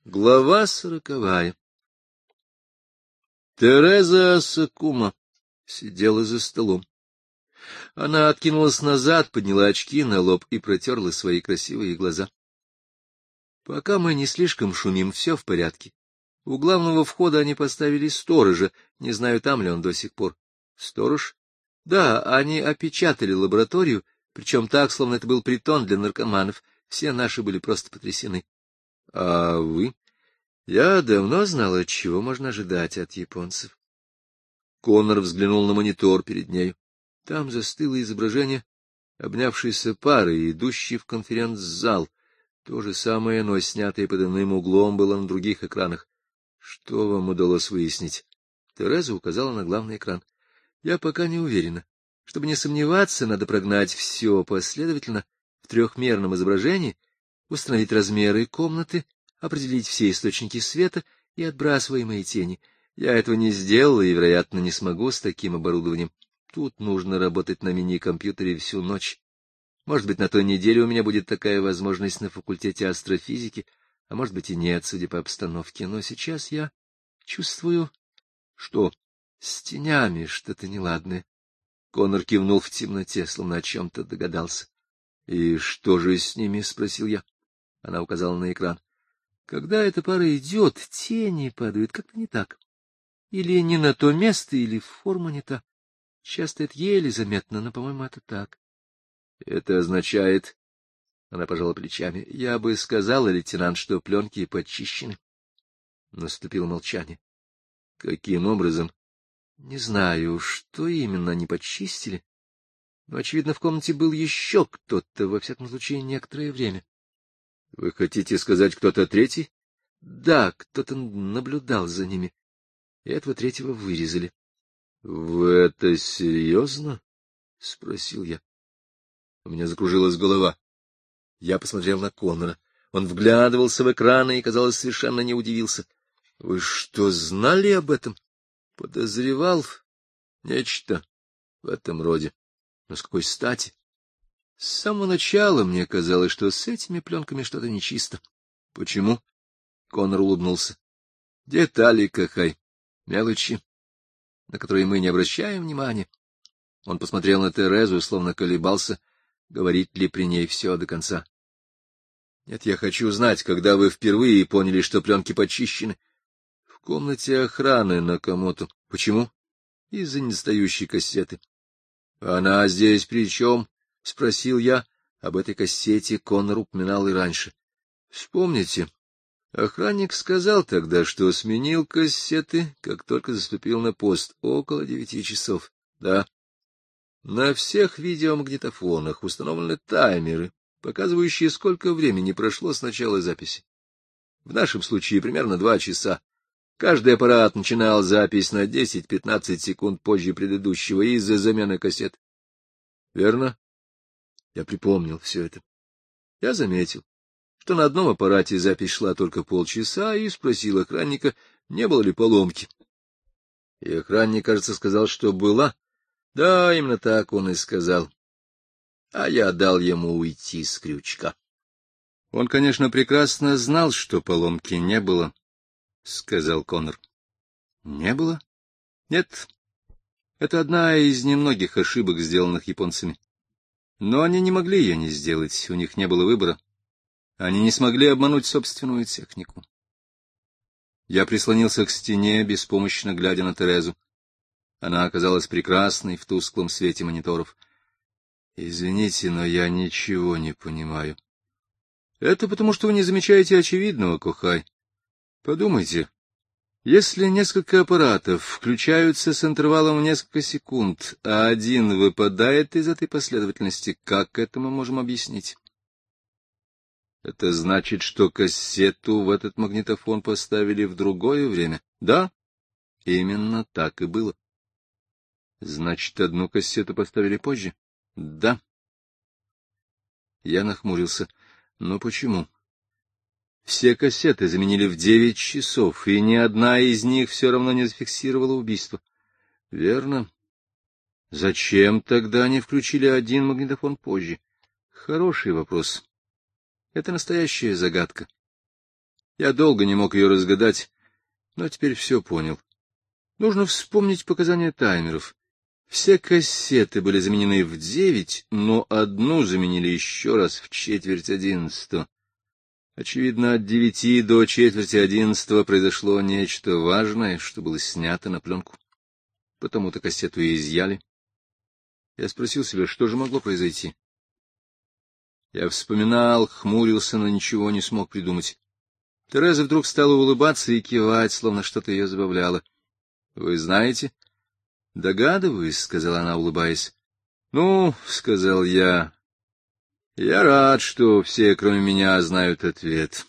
Глава 40. Тереза Сакума сидела за столом. Она откинулась назад, подняла очки на лоб и протерла свои красивые глаза. Пока мы не слишком шумим, все в порядке. У главного входа они поставили сторожа, не знаю, там ли он до сих пор. Сторож? Да, они опечатали лабораторию, причем так, словно это был притон для наркоманов. Все наши были просто потрясены. А вы? Я давно знала, чего можно ожидать от японцев. Коннор взглянул на монитор перед нею. Там застыло изображение обнявшейся пары, идущей в конференц-зал. То же самое, но снятое под иным углом, было на других экранах. Что вам удалось выяснить? Тереза указала на главный экран. Я пока не уверена. Чтобы не сомневаться, надо прогнать все последовательно в трехмерном изображении, установить размеры комнаты, определить все источники света и отбрасываемые тени. Я этого не сделала и, вероятно, не смогу с таким оборудованием. Тут нужно работать на мини-компьютере всю ночь. Может быть, на той неделе у меня будет такая возможность на факультете астрофизики, а может быть и нет, судя по обстановке. Но сейчас я чувствую, что с тенями что-то неладное. Коннор кивнул в темноте, словно о чем-то догадался. — И что же с ними? — спросил я. Она указала на экран. Когда эта пара идет, тени падают как-то не так. Или не на то место, или форма не та. Часто это еле заметно, но, по-моему, это так. Это означает... Она пожала плечами. Я бы сказала, лейтенант, что пленки почищены. Наступило молчание. Каким образом? Не знаю, что именно они почистили. Но, очевидно, в комнате был еще кто-то, во всяком случае, некоторое время. — Вы хотите сказать, кто-то третий? — Да, кто-то наблюдал за ними. И этого третьего вырезали. — Вы это серьезно? — спросил я. У меня закружилась голова. Я посмотрел на Коннора. Он вглядывался в экраны и, казалось, совершенно не удивился. — Вы что, знали об этом? — Подозревал нечто в этом роде. Но с какой стати? С самого начала мне казалось, что с этими пленками что-то нечисто. — Почему? — Коннор улыбнулся. — Детали, Кахай, мелочи, на которые мы не обращаем внимания. Он посмотрел на Терезу, словно колебался, говорить ли при ней все до конца. — Нет, я хочу знать, когда вы впервые поняли, что пленки почищены. — В комнате охраны Накамото. — Почему? — Из-за недостающей кассеты. — Она здесь при чем? — спросил я. Об этой кассете Коннор упоминал и раньше. — Вспомните, охранник сказал тогда, что сменил кассеты, как только заступил на пост, около 9 часов. Да. На всех видеомагнитофонах установлены таймеры, показывающие, сколько времени прошло с начала записи. В нашем случае примерно 2 часа. Каждый аппарат начинал запись на 10-15 секунд позже предыдущего из-за замены кассет. Верно? Я припомнил все это. Я заметил, что на одном аппарате запись шла только полчаса, и спросил охранника, не было ли поломки. И охранник, кажется, сказал, что была. Да, именно так он и сказал. А я дал ему уйти с крючка. Он, конечно, прекрасно знал, что поломки не было, — сказал Коннор. — Не было? Нет. Это одна из немногих ошибок, сделанных японцами. Но они не могли ее не сделать, у них не было выбора. Они не смогли обмануть собственную технику. Я прислонился к стене, беспомощно глядя на Терезу. Она оказалась прекрасной в тусклом свете мониторов. — Извините, но я ничего не понимаю. — Это потому, что вы не замечаете очевидного, Кохай. Подумайте. Если несколько аппаратов включаются с интервалом в несколько секунд, а один выпадает из этой последовательности, как это мы можем объяснить? Это значит, что кассету в этот магнитофон поставили в другое время? Да, именно так и было. Значит, одну кассету поставили позже? Да. Я нахмурился. Но почему? Все кассеты заменили в 9 часов, и ни одна из них все равно не зафиксировала убийство. Верно. Зачем тогда они включили один магнитофон позже? Хороший вопрос. Это настоящая загадка. Я долго не мог ее разгадать, но теперь все понял. Нужно вспомнить показания таймеров. Все кассеты были заменены в 9, но одну заменили еще раз в 10:45. Очевидно, от 9 до 10:45 произошло нечто важное, что было снято на пленку. Потому-то кассету и изъяли. Я спросил себя, что же могло произойти. Я вспоминал, хмурился, но ничего не смог придумать. Тереза вдруг стала улыбаться и кивать, словно что-то ее забавляло. — Вы знаете? — Догадываюсь, — сказала она, улыбаясь. — Ну, — сказал я, — я рад, что все, кроме меня, знают ответ.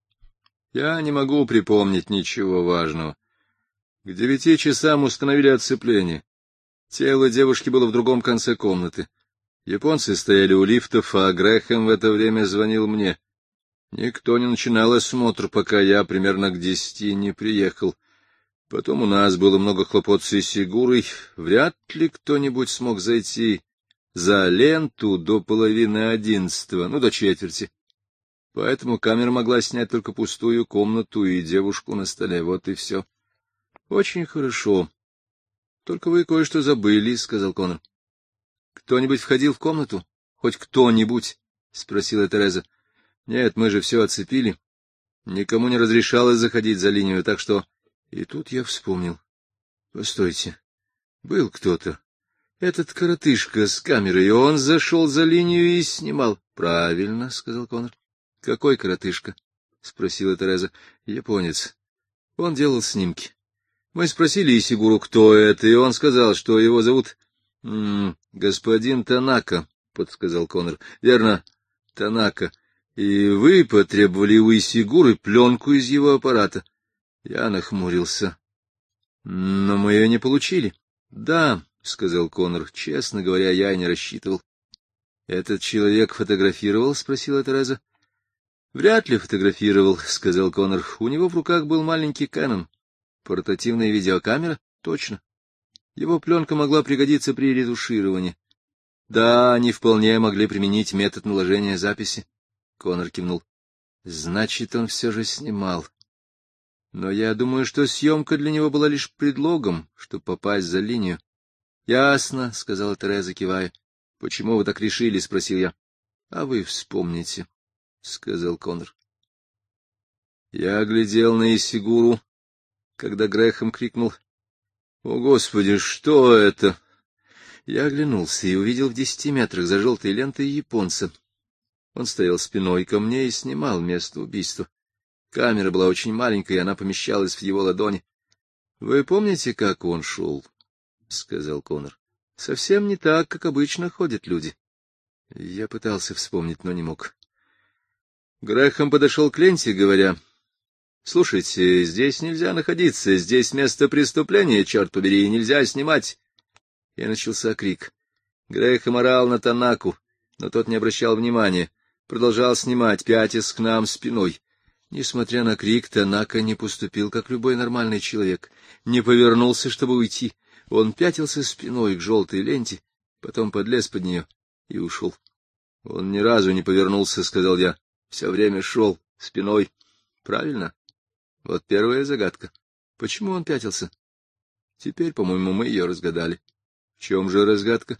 Я не могу припомнить ничего важного. К 9 часам установили отцепление. Тело девушки было в другом конце комнаты. Японцы стояли у лифтов, а Грэхэм в это время звонил мне. Никто не начинал осмотр, пока я примерно к 10 не приехал. Потом у нас было много хлопот с Исигурой. Вряд ли кто-нибудь смог зайти за ленту до 10:30, ну, до четверти. Поэтому камера могла снять только пустую комнату и девушку на столе. Вот и все. — Очень хорошо. Только вы кое-что забыли, — сказал Коннор. — Кто-нибудь входил в комнату? Хоть кто-нибудь? — спросила Тереза. — Нет, мы же все оцепили. Никому не разрешалось заходить за линию, так что... И тут я вспомнил. Постойте, был кто-то. Этот коротышка с камерой, он зашел за линию и снимал. — Правильно, — сказал Коннор. — Какой коротышка? — спросила Тереза. — Японец. Он делал снимки. Мы спросили Исигуру, кто это, и он сказал, что его зовут... — Господин Танака, — подсказал Коннор. — Верно, Танака. И вы потребовали у Исигуры пленку из его аппарата. Я нахмурился. — Но мы ее не получили. — Да, — сказал Коннор. — Честно говоря, я и не рассчитывал. — Этот человек фотографировал? — спросила Тереза. — Вряд ли фотографировал, — сказал Коннор. — У него в руках был маленький Кэнон. Портативная видеокамера? Точно. Его пленка могла пригодиться при ретушировании. Да, они вполне могли применить метод наложения записи. Коннор кивнул. Значит, он все же снимал. Но я думаю, что съемка для него была лишь предлогом, чтобы попасть за линию. — Ясно, — сказала Тереза, кивая. — Почему вы так решили? — спросил я. — А вы вспомните, — сказал Коннор. Я оглядел на Исигуру, когда Грэхэм крикнул: — О, Господи, что это? Я оглянулся и увидел в 10 метрах за желтой лентой японца. Он стоял спиной ко мне и снимал место убийства. Камера была очень маленькая, и она помещалась в его ладони. — Вы помните, как он шел? — сказал Коннор. — Совсем не так, как обычно ходят люди. Я пытался вспомнить, но не мог. Грэхэм подошел к ленте, говоря: — Слушайте, здесь нельзя находиться, здесь место преступления, черт побери, нельзя снимать. И начался крик. Грэхэм орал на Танаку, но тот не обращал внимания, продолжал снимать, пятясь к нам спиной. Несмотря на крик, Танака не поступил, как любой нормальный человек, не повернулся, чтобы уйти. Он пятился спиной к желтой ленте, потом подлез под нее и ушел. — Он ни разу не повернулся, — сказал я, — все время шел спиной. — Правильно? Вот первая загадка. Почему он пятился? Теперь, по-моему, мы ее разгадали. В чем же разгадка?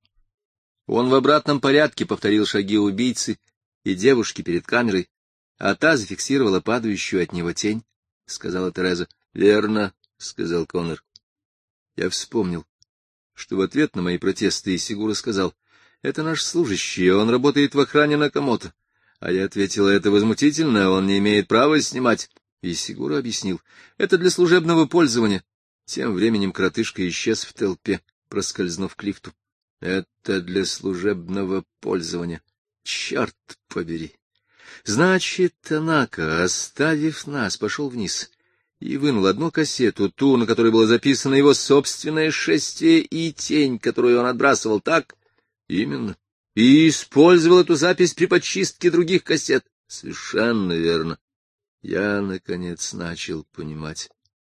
Он в обратном порядке повторил шаги убийцы и девушки перед камерой, а та зафиксировала падающую от него тень, — сказала Тереза. — Верно, — сказал Коннор. Я вспомнил, что в ответ на мои протесты Исигура сказал: — Это наш служащий, он работает в охране Накамото. А я ответила: — Это возмутительно, он не имеет права снимать. Исигура объяснил: — Это для служебного пользования. Тем временем коротышка исчез в толпе, проскользнув к лифту. — Это для служебного пользования. Черт побери! Значит, Танака, оставив нас, пошел вниз и вынул одну кассету, ту, на которой было записано его собственное шествие и тень, которую он отбрасывал, так? Именно. И использовал эту запись при подчистке других кассет. Совершенно верно. Я, наконец, начал понимать.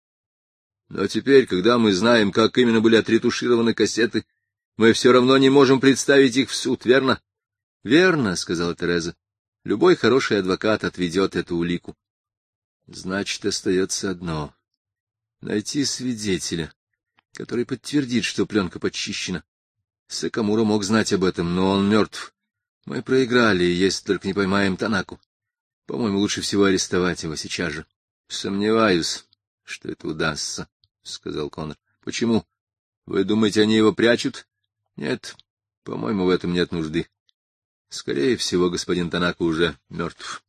Но теперь, когда мы знаем, как именно были отретушированы кассеты, мы все равно не можем представить их в суд, верно? — Верно, — сказала Тереза. — Любой хороший адвокат отведет эту улику. Значит, остается одно — найти свидетеля, который подтвердит, что пленка подчищена. Сакамура мог знать об этом, но он мертв. Мы проиграли, если только не поймаем Танаку. По-моему, лучше всего арестовать его сейчас же. — Сомневаюсь, что это удастся, — сказал Коннор. — Почему? Вы думаете, они его прячут? — Нет, по-моему, в этом нет нужды. Скорее всего, господин Танака уже мертв.